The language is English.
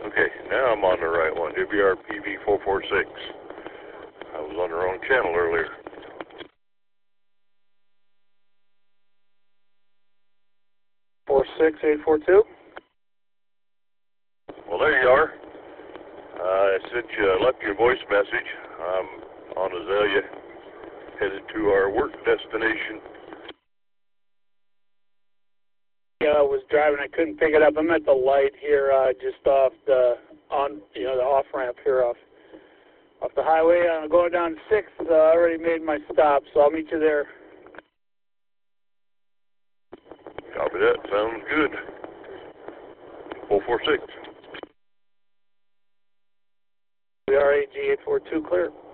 Okay, now I'm on the right one. WRPV 446. I was on the wrong channel earlier. Four 6842. Well, there you are. I sent you, left you a voice message. I'm on Azalea, headed to our work destination. Yeah, I was driving. I couldn't pick it up. I'm at the light here, just off the the off ramp here off the highway. I'm going down 6th. I already made my stop, so I'll meet you there. Copy that. Sounds good. 446. WRAG 842 clear.